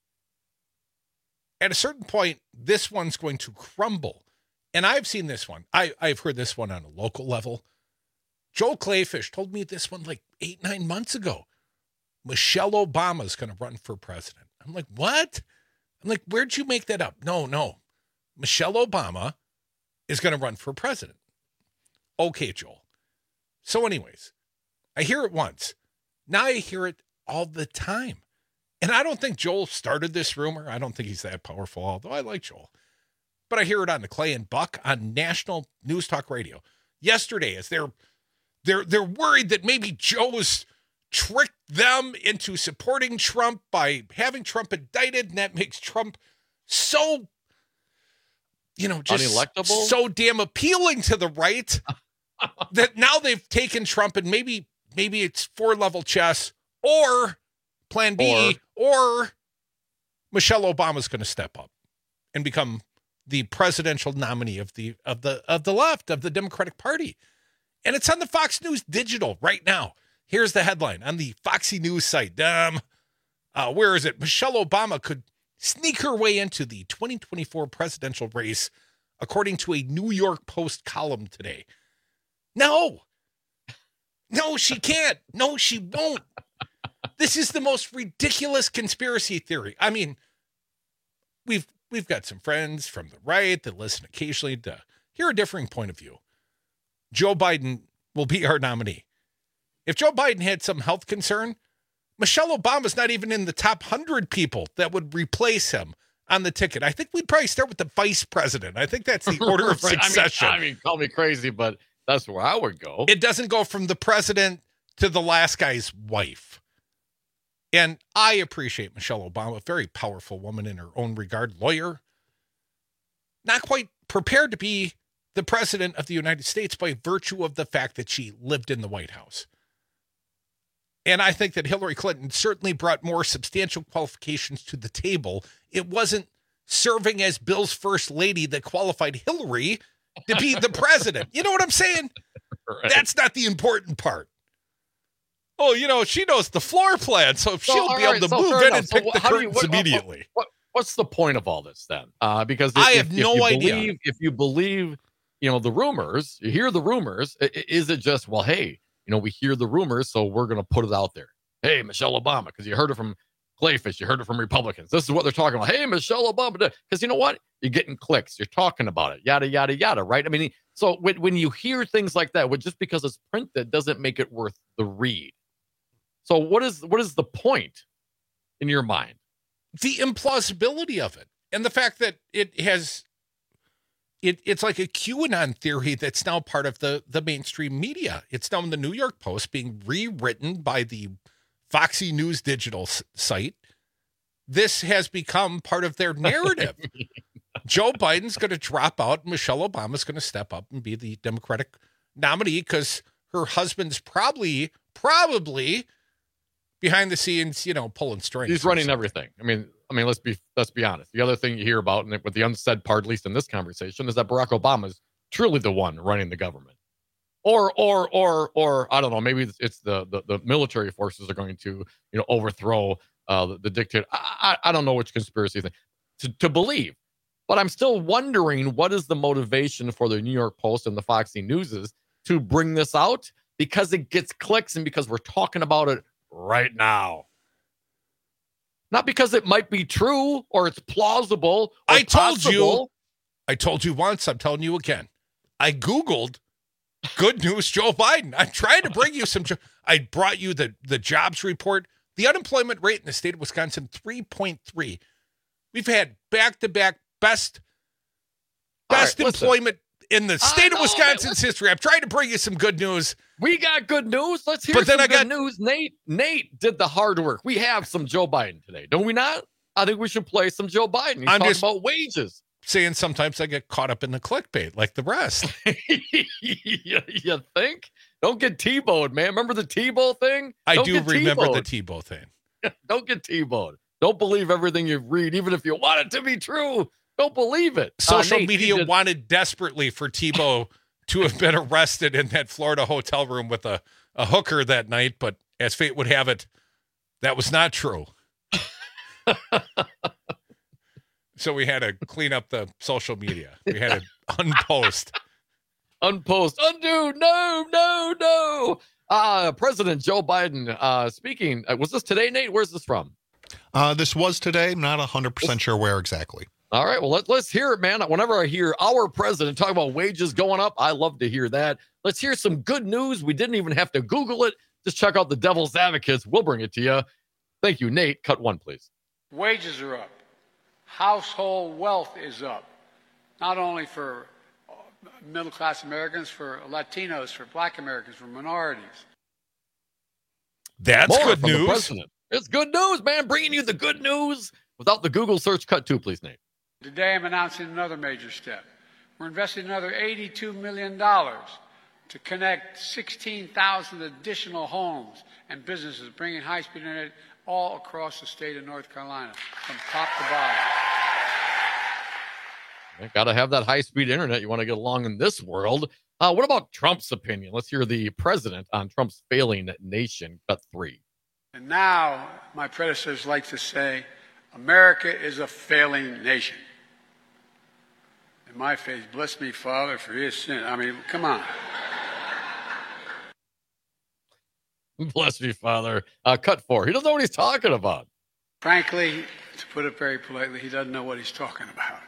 At a certain point, this one's going to crumble. And I've seen this one. I've heard this one on a local level. Joel Clayfish told me this one like 8-9 months ago. Michelle Obama is going to run for president. I'm like, what? I'm like, where'd you make that up? No. Michelle Obama is going to run for president. Okay, Joel. So anyways, I hear it once. Now I hear it all the time. And I don't think Joel started this rumor. I don't think he's that powerful, although I like Joel. But I hear it on the Clay and Buck on National News Talk Radio. Yesterday, as they're worried that maybe Joe's tricked them into supporting Trump by having Trump indicted, and that makes Trump so, just unelectable, so damn appealing to the right that now they've taken Trump and maybe it's 4-level chess or Plan B or Michelle Obama's going to step up and become the presidential nominee of the left, of the Democratic Party. And it's on the Fox News Digital right now. Here's the headline on the Foxy News site. Where is it? Michelle Obama could sneak her way into the 2024 presidential race, according to a New York Post column today. No, she can't. No, she won't. This is the most ridiculous conspiracy theory. I mean, we've got some friends from the right that listen occasionally to hear a differing point of view. Joe Biden will be our nominee. If Joe Biden had some health concern, Michelle Obama's not even in the top 100 people that would replace him on the ticket. I think we'd probably start with the vice president. I think that's the order of succession. I mean, call me crazy, but that's where I would go. It doesn't go from the president to the last guy's wife. And I appreciate Michelle Obama, a very powerful woman in her own regard, lawyer, not quite prepared to be the president of the United States by virtue of the fact that she lived in the White House. And I think that Hillary Clinton certainly brought more substantial qualifications to the table. It wasn't serving as Bill's first lady that qualified Hillary to be the president. You know what I'm saying? Right. That's not the important part. Oh, she knows the floor plan, so she'll be able to move in and pick the curtains immediately. What's the point of all this then? Because I have no idea. If you believe, the rumors, you hear the rumors, is it just, well, hey, we hear the rumors, so we're going to put it out there. Hey, Michelle Obama, because you heard it from Clayfish, you heard it from Republicans. This is what they're talking about. Hey, Michelle Obama. Because you know what? You're getting clicks. You're talking about it. Yada, yada, yada, right? I mean, so when you hear things like that, just because it's printed doesn't make it worth the read. So what is the point in your mind? The implausibility of it. And the fact that it's like a QAnon theory that's now part of the mainstream media. It's now in the New York Post being rewritten by the Foxy News Digital site. This has become part of their narrative. Joe Biden's going to drop out. Michelle Obama's going to step up and be the Democratic nominee because her husband's probably behind the scenes, pulling strings. He's running everything. I mean, let's be honest. The other thing you hear about, and with the unsaid part, at least in this conversation, is that Barack Obama is truly the one running the government. Or I don't know. Maybe it's the military forces are going to, overthrow the dictator. I don't know which conspiracy thing to believe, but I'm still wondering what is the motivation for the New York Post and the Foxy Newses to bring this out, because it gets clicks and because we're talking about it right now. Not because it might be true or it's plausible. Or I told possible. you once, I'm telling you again. I Googled good news Joe Biden. I'm trying to bring you some. I brought you the jobs report. The unemployment rate in the state of Wisconsin, 3.3. We've had back-to-back best employment in the state of Wisconsin's history. I'm trying to bring you some good news. We got good news. Let's hear some good news. Nate did the hard work. We have some Joe Biden today, don't we not? I think we should play some Joe Biden. He's talking about wages. Saying sometimes I get caught up in the clickbait like the rest. You think? Don't get T-bowed, man. Remember the T-bow thing? I do remember the T-bow thing. Don't get T-bowed. Don't believe everything you read, even if you want it to be true. Don't believe it. Social media wanted desperately for T-bow to have been arrested in that Florida hotel room with a hooker that night, but as fate would have it, that was not true. So we had to clean up the social media. We had to unpost. Undo. No. President Joe Biden speaking. Was this today, Nate? Where's this from? This was today. Not 100% sure where exactly. All right. Well, let's hear it, man. Whenever I hear our president talk about wages going up, I love to hear that. Let's hear some good news. We didn't even have to Google it. Just check out the Devil's Advocates. We'll bring it to you. Thank you, Nate. Cut one, please. Wages are up. Household wealth is up, not only for middle-class Americans, for Latinos, for Black Americans, for minorities. That's good news. The president. It's good news, man. Bringing you the good news without the Google search. Cut two, please, Nate. Today I'm announcing another major step. We're investing another $82 million to connect 16,000 additional homes and businesses, bringing high-speed internet all across the state of North Carolina, from top to bottom. Got to have that high-speed internet. You want to get along in this world. What about Trump's opinion? Let's hear the president on Trump's failing nation. Cut three. And now, my predecessors like to say, America is a failing nation. In my face, bless me, Father, for his sin. I mean, come on. Bless me, Father. Cut four. He doesn't know what he's talking about. Frankly, to put it very politely, he doesn't know what he's talking about.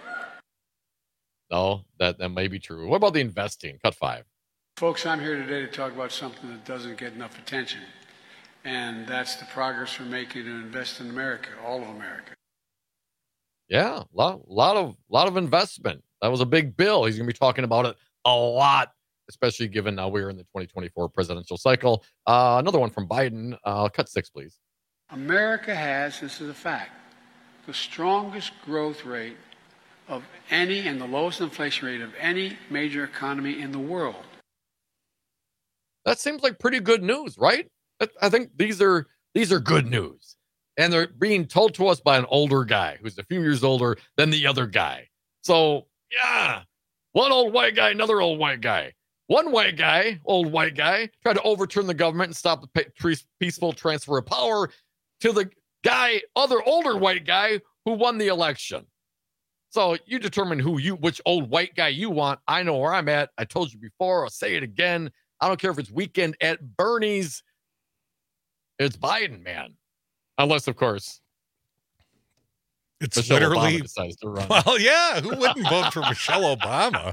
No, that may be true. What about the investing? Cut five. Folks, I'm here today to talk about something that doesn't get enough attention, and that's the progress we're making to invest in America, all of America. Yeah, lot of investment. That was a big bill. He's going to be talking about it a lot, especially given now we're in the 2024 presidential cycle. Another one from Biden. Cut six, please. America has, this is a fact, the strongest growth rate of any and the lowest inflation rate of any major economy in the world. That seems like pretty good news, right? I think these are good news. And they're being told to us by an older guy who's a few years older than the other guy. So, yeah, one old white guy, another old white guy. One white guy, old white guy, tried to overturn the government and stop the peaceful transfer of power to the guy, other older white guy who won the election. So you determine which old white guy you want. I know where I'm at. I told you before. I'll say it again. I don't care if it's weekend at Bernie's. It's Biden, man. Unless, of course, it's Michelle literally Obama decides to run. Well, yeah. Who wouldn't vote for Michelle Obama?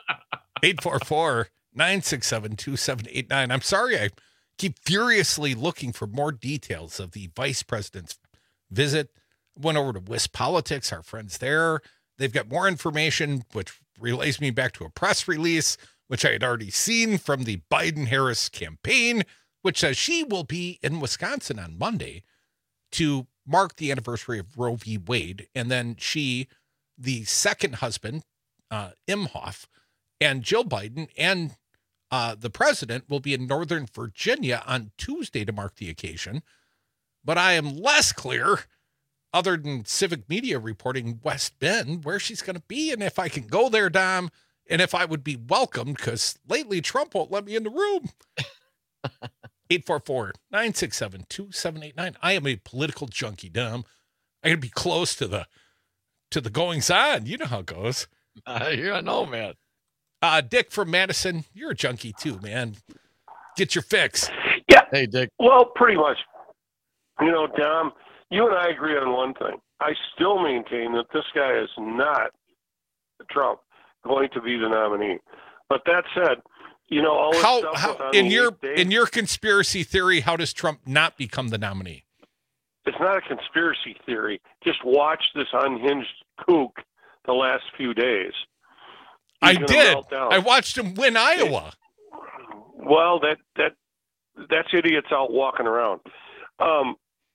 844-967-2789. I'm sorry. I keep furiously looking for more details of the vice president's visit. Went over to WisPolitics, our friends there. They've got more information, which relays me back to a press release, which I had already seen from the Biden-Harris campaign, which says she will be in Wisconsin on Monday to mark the anniversary of Roe v. Wade. And then she, the second husband, Imhoff, and Jill Biden and the president will be in Northern Virginia on Tuesday to mark the occasion. But I am less clear, other than Civic Media reporting West Bend, where she's going to be and if I can go there, Dom, and if I would be welcomed, because lately Trump won't let me in the room. 844-967-2789. I am a political junkie, Dom. I got to be close to the goings on. You know how it goes. Yeah, I know, man. Dick from Madison, you're a junkie too, man. Get your fix. Yeah. Hey, Dick. Well, pretty much. You know, Dom, you and I agree on one thing. I still maintain that this guy is not, Trump, going to be the nominee. But that said, you know, all this stuff on in the your 8th day, in your conspiracy theory, how does Trump not become the nominee? it's not a conspiracy theory. Just watch this unhinged kook the last few days. I He's gonna did. melt down. I watched him win Iowa. Well, that's idiots out walking around. On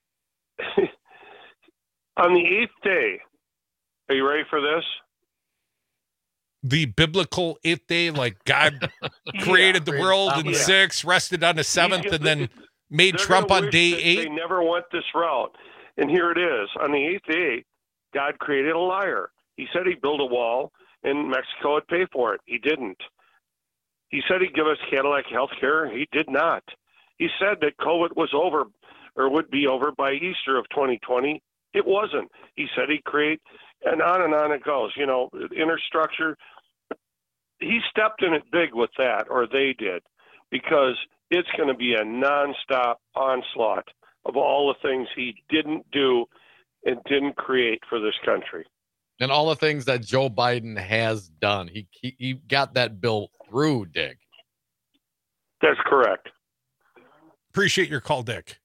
the 8th day, are you ready for this? The biblical 8th day, like God created the world in 6, rested on the 7th, and then made Trump on day 8. They never went this route. And here it is. On the 8th day, God created a liar. He said he'd build a wall and Mexico would pay for it. He didn't. He said he'd give us Cadillac health care. He did not. He said that COVID was over or would be over by Easter of 2020. It wasn't. He said he'd create, and on it goes. You know, infrastructure. He stepped in it big with that, or they did, because it's going to be a nonstop onslaught of all the things he didn't do and didn't create for this country. And all the things that Joe Biden has done. He got that bill through, Dick. That's correct. Appreciate your call, Dick.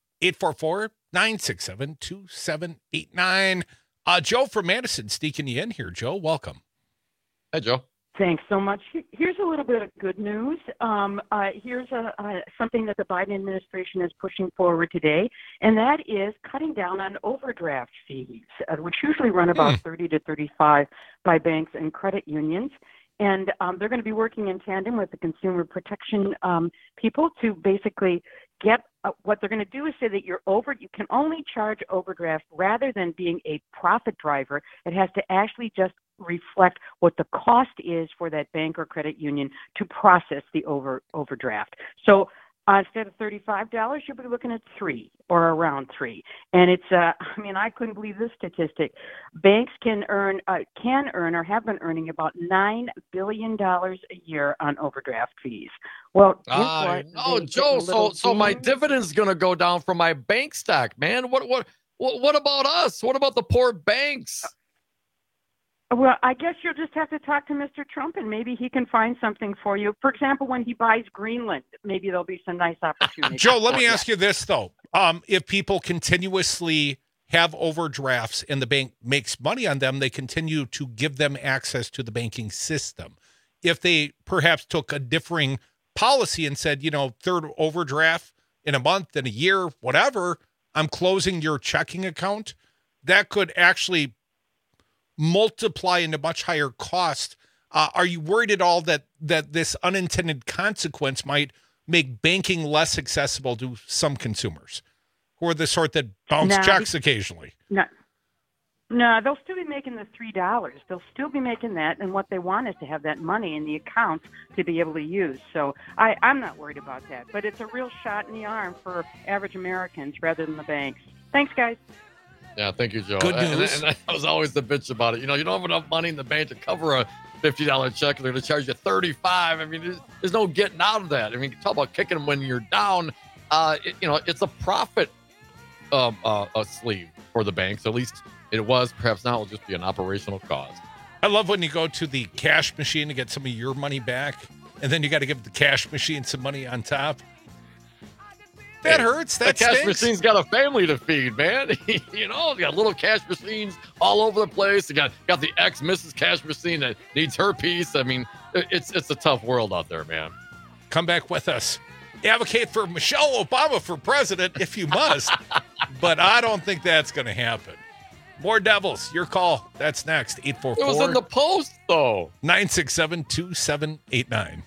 844-967-2789. Joe from Madison sneaking you in here. Joe, welcome. Hey, Joe. Thanks so much. Here's a little bit of good news. Here's something that the Biden administration is pushing forward today, and that is cutting down on overdraft fees, which usually run about 30 to 35 by banks and credit unions. And they're going to be working in tandem with the consumer protection people to basically get what they're going to do is say that you can only charge overdraft rather than being a profit driver. It has to actually just reflect what the cost is for that bank or credit union to process the overdraft. So instead of $35, you'll be looking at $3 or around $3. And it's, I couldn't believe this statistic. Banks can earn or have been earning about $9 billion a year on overdraft fees. Well, no, Joe. So my dividend's going to go down from my bank stock, man. What about us? What about the poor banks? Well, I guess you'll just have to talk to Mr. Trump, and maybe he can find something for you. For example, when he buys Greenland, maybe there'll be some nice opportunities. Joe, let me ask you this, though. If people continuously have overdrafts and the bank makes money on them, they continue to give them access to the banking system. If they perhaps took a differing policy and said, third overdraft in a month, in a year, whatever, I'm closing your checking account, that could actually multiply into much higher cost. Are you worried at all that this unintended consequence might make banking less accessible to some consumers who are the sort that bounce checks occasionally? No, they'll still be making the $3. They'll still be making that, and what they want is to have that money in the account to be able to use. So I'm not worried about that, but it's a real shot in the arm for average Americans rather than the banks. Thanks, guys. Yeah, thank you, Joe. Good news. And that was always the bitch about it. You don't have enough money in the bank to cover a $50 check. They're going to charge you $35. There's no getting out of that. Talk about kicking them when you're down. It's a profit sleeve for the banks. At least it was. Perhaps now it'll just be an operational cost. I love when you go to the cash machine to get some of your money back, and then you got to give the cash machine some money on top. That hurts. That the cash stinks. machine's got a family to feed, man. They got little cash machines all over the place. They got the ex-Mrs. Cash Machine that needs her piece. It's a tough world out there, man. Come back with us. Advocate for Michelle Obama for president if you must, but I don't think that's going to happen. More Devils. Your call. That's next. 844. It was in the post, though. 967-2789.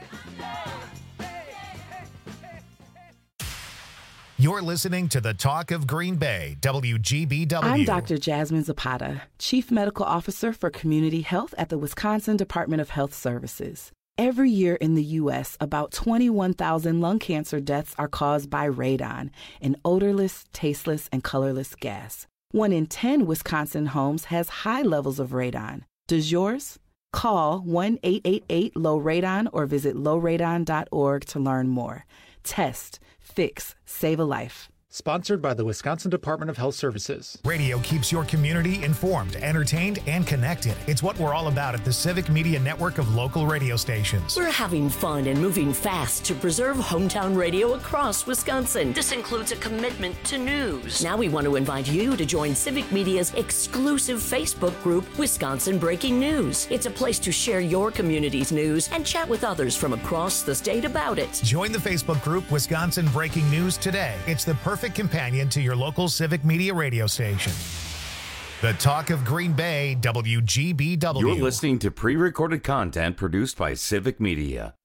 You're listening to the Talk of Green Bay, WGBW. I'm Dr. Jasmine Zapata, Chief Medical Officer for Community Health at the Wisconsin Department of Health Services. Every year in the U.S., about 21,000 lung cancer deaths are caused by radon, an odorless, tasteless, and colorless gas. 1 in 10 Wisconsin homes has high levels of radon. Does yours? Call 1-888-LOW-RADON or visit lowradon.org to learn more. Test, fix, save a life. Sponsored by the Wisconsin Department of Health Services. Radio keeps your community informed, entertained, and connected. It's what we're all about at the Civic Media Network of local radio stations. We're having fun and moving fast to preserve hometown radio across Wisconsin. This includes a commitment to news. Now we want to invite you to join Civic Media's exclusive Facebook group, Wisconsin Breaking News. It's a place to share your community's news and chat with others from across the state about it. Join the Facebook group Wisconsin Breaking News today. It's the perfect companion to your local Civic Media radio station. The Talk of Green Bay, WGBW. You're listening to pre-recorded content produced by Civic Media.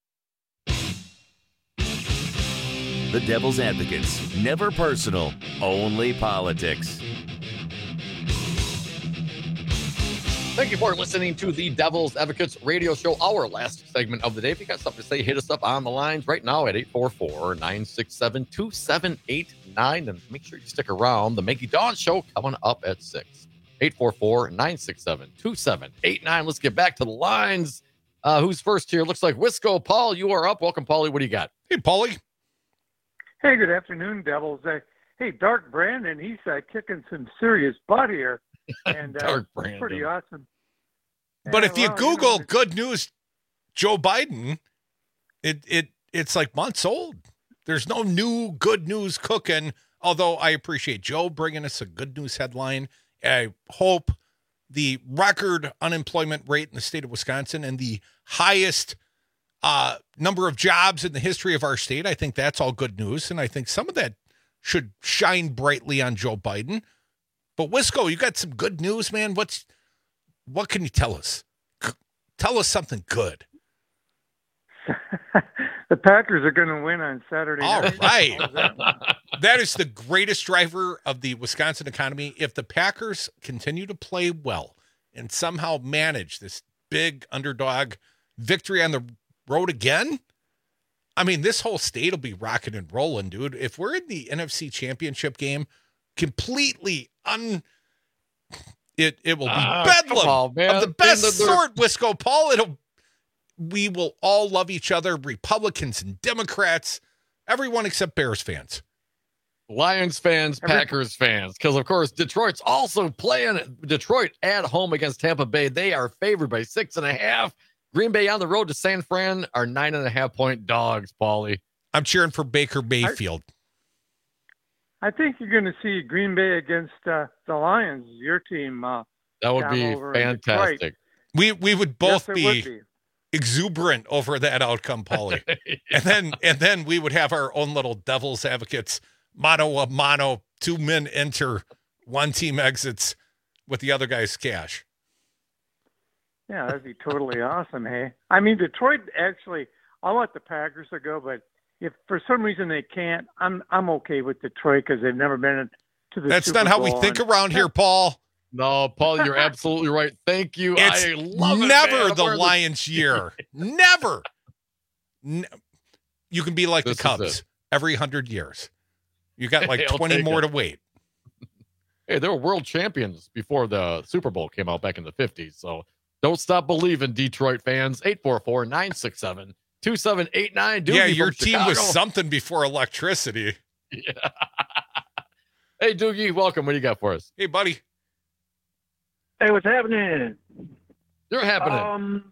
The Devil's Advocates. Never personal, only politics. Thank you for listening to the Devil's Advocates radio show, our last segment of the day. If you got something to say, hit us up on the lines right now at 844-967-2789. And make sure you stick around. The Mankey Dawn Show coming up at 6. 844-967-2789. Let's get back to the lines. Who's first here? Looks like Wisco. Paul, you are up. Welcome, Paulie. What do you got? Hey, Paulie. Hey, good afternoon, Devils. Hey, Dark Brandon, he's kicking some serious butt here. And Dark it's Brandon. pretty awesome. But Yeah, if you well, Google good news, Joe Biden, it's like months old. There's no new good news cooking, although I appreciate Joe bringing us a good news headline. I hope the record unemployment rate in the state of Wisconsin and the highest number of jobs in the history of our state, I think that's all good news. And I think some of that should shine brightly on Joe Biden. But Wisco, you got some good news, man. What can you tell us? Tell us something good. The Packers are going to win on Saturday All night. right. That is the greatest driver of the Wisconsin economy. If the Packers continue to play well and somehow manage this big underdog victory on the road again, I mean, this whole state will be rocking and rolling, dude. If we're in the NFC Championship game, completely it will be bedlam on, man. of the best sort, Wisco. Paul, we will all love each other, Republicans and Democrats, everyone except Bears fans. Lions fans, Packers fans, because, of course, Detroit's also playing Detroit at home against Tampa Bay. They are favored by 6.5. Green Bay on the road to San Fran are 9.5-point dogs, Paulie. I'm cheering for Baker Mayfield. I think you're going to see Green Bay against the Lions, your team. That would be fantastic. We would both be exuberant over that outcome, Paulie. Yeah. and then we would have our own little Devil's Advocates, mano a mano, 2 men enter, 1 team exits with the other guy's cash. Yeah, that'd be totally awesome, hey? I mean, Detroit, actually, I'll let the Packers go, but if for some reason they can't, I'm okay with Detroit because they've never been to the That's Super not how Bowl we think around here, Paul. No, Paul, you're absolutely right. Thank you. It's I love never it, the Lions' year. Never. You can be like the Cubs every 100 years. You got like 20 more to wait. Hey, they were world champions before the Super Bowl came out back in the 50s. So don't stop believing, Detroit fans. 844-967-2789. Yeah, your team was something before electricity. Yeah. Hey, Doogie, welcome. What do you got for us? Hey, buddy. Hey, what's happening? You're happening.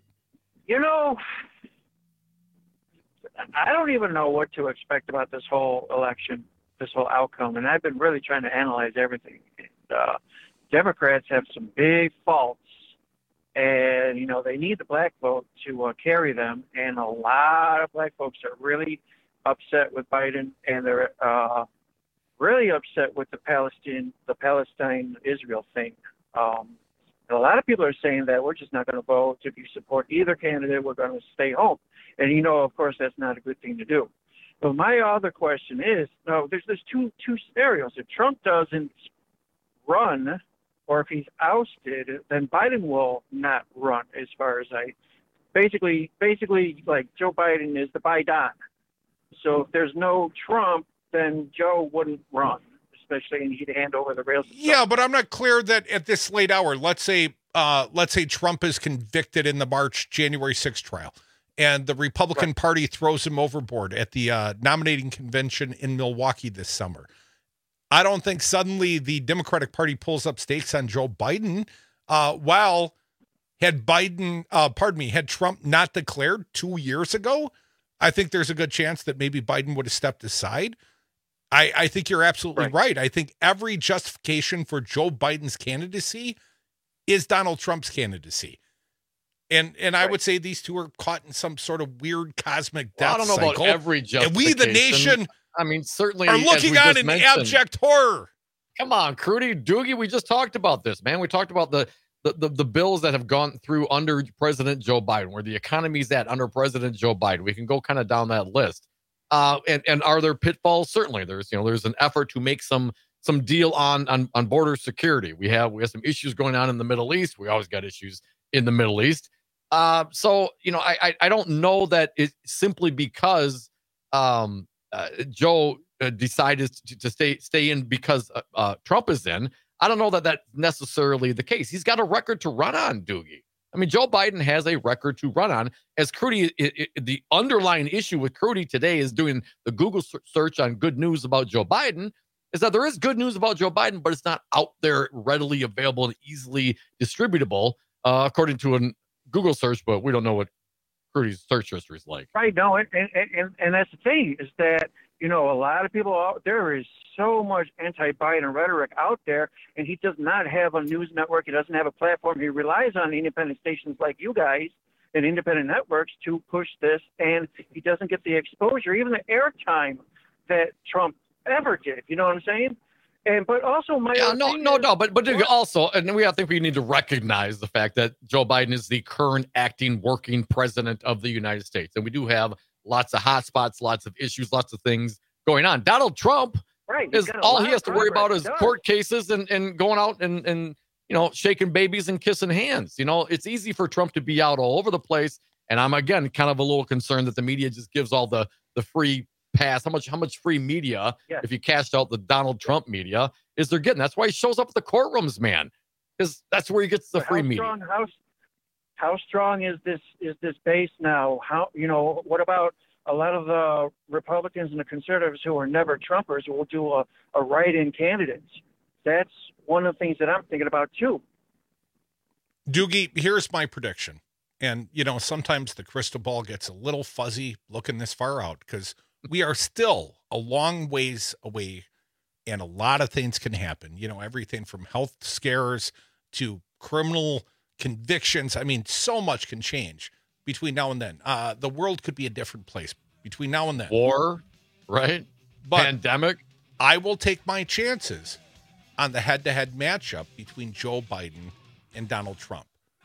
I don't even know what to expect about this whole election, this whole outcome, and I've been really trying to analyze everything. And, Democrats have some big faults, and, they need the black vote to carry them, and a lot of black folks are really upset with Biden, and they're really upset with the Palestine-Israel thing. And a lot of people are saying that we're just not going to vote. If you support either candidate, we're going to stay home. And, of course, that's not a good thing to do. But my other question is, there's two scenarios. If Trump doesn't run, or if he's ousted, then Biden will not run. As far as basically, like Joe Biden is the Biden. So if there's no Trump, then Joe wouldn't run, especially, and he'd hand over the rails. Yeah, but I'm not clear that at this late hour. Let's say Trump is convicted in the January 6th trial, and the Republican Party throws him overboard at the nominating convention in Milwaukee this summer. I don't think suddenly the Democratic Party pulls up stakes on Joe Biden. Had Trump not declared 2 years ago, I think there's a good chance that maybe Biden would have stepped aside. I think you're absolutely right. I think every justification for Joe Biden's candidacy is Donald Trump's candidacy. And I would say these two are caught in some sort of weird cosmic death cycle. I don't know about every justification. And we, the nation, certainly are looking on in abject horror. Come on, Crudy, Doogie, we just talked about this, man. We talked about the bills that have gone through under President Joe Biden, where the economy's at under President Joe Biden. We can go kind of down that list. And are there pitfalls? Certainly, there's an effort to make some deal on border security. We have some issues going on in the Middle East. We always got issues in the Middle East. So I don't know that it's simply because Joe decided to stay in because Trump is in. I don't know that that's necessarily the case. He's got a record to run on, Doogie. I mean, Joe Biden has a record to run on. As Crudy, the underlying issue with Crudy today is doing the Google search on good news about Joe Biden, is that there is good news about Joe Biden, but it's not out there readily available and easily distributable, according to a Google search, but we don't know what Crudy's search history is like. Right, no, and that's the thing, is that, a lot of people out there is so much anti-Biden rhetoric out there, and he does not have a news network. He doesn't have a platform. He relies on independent stations like you guys and independent networks to push this, and he doesn't get the exposure, even the airtime that Trump ever did. You know what I'm saying? But also but also, and I think we need to recognize the fact that Joe Biden is the current acting working president of the United States, and we do have lots of hot spots, lots of issues, lots of things going on. Donald Trump is all he has to worry about is court cases and going out and shaking babies and kissing hands. It's easy for Trump to be out all over the place, and I'm again kind of a little concerned that the media just gives all the free pass. How much free media, if you cashed out the Donald Trump media, is they're getting? That's why he shows up at the courtrooms, man, because that's where he gets the free media. How strong is this base now? What about a lot of the Republicans and the conservatives who are never Trumpers who will do a write-in candidates? That's one of the things that I'm thinking about too. Doogie, here's my prediction. And, sometimes the crystal ball gets a little fuzzy looking this far out because we are still a long ways away and a lot of things can happen. Everything from health scares to criminal convictions. I mean, so much can change between now and then. The world could be a different place between now and then. War, right? But pandemic. I will take my chances on the head-to-head matchup between Joe Biden and Donald Trump.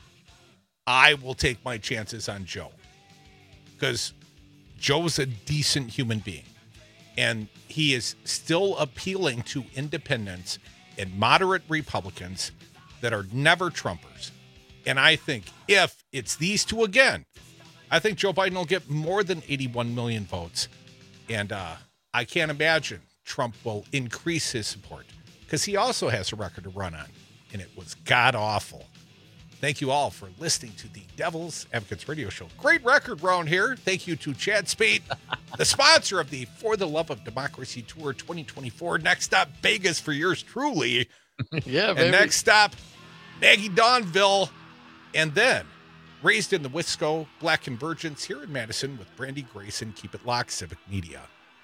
I will take my chances on Joe because Joe's a decent human being, and he is still appealing to independents and moderate Republicans that are never Trumpers. And I think if it's these two again, I think Joe Biden will get more than 81 million votes. And I can't imagine Trump will increase his support because he also has a record to run on, and it was god-awful. Thank you all for listening to the Devil's Advocates Radio Show. Great record round here. Thank you to Chad Spade, the sponsor of the For the Love of Democracy Tour 2024. Next stop, Vegas for yours truly. Yeah, baby. And next stop, Maggie Donville. And then, raised in the Wisco Black Convergence here in Madison with Brandy Grayson. Keep it locked, Civic Media.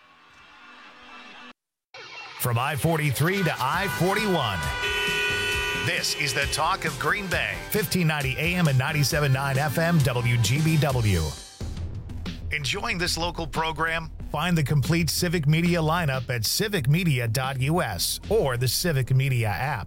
From I-43 to I-41. This is the talk of Green Bay, 1590 AM and 97.9 FM WGBW. Enjoying this local program? Find the complete Civic Media lineup at civicmedia.us or the Civic Media app.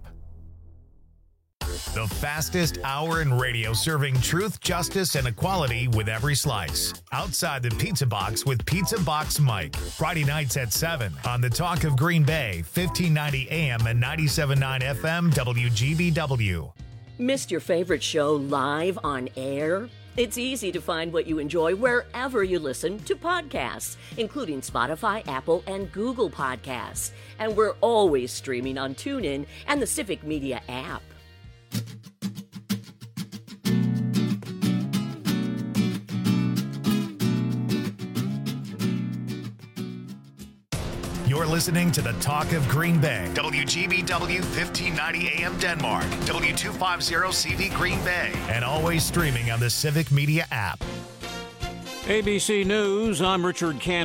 The fastest hour in radio, serving truth, justice, and equality with every slice. Outside the Pizza Box with Pizza Box Mike. Friday nights at 7 on the Talk of Green Bay, 1590 AM and 97.9 FM WGBW. Missed your favorite show live on air? It's easy to find what you enjoy wherever you listen to podcasts, including Spotify, Apple, and Google Podcasts. And we're always streaming on TuneIn and the Civic Media app. You're listening to the Talk of Green Bay. WGBW 1590 AM Denmark. W250CV Green Bay. And always streaming on the Civic Media app. ABC News, I'm Richard Cannon.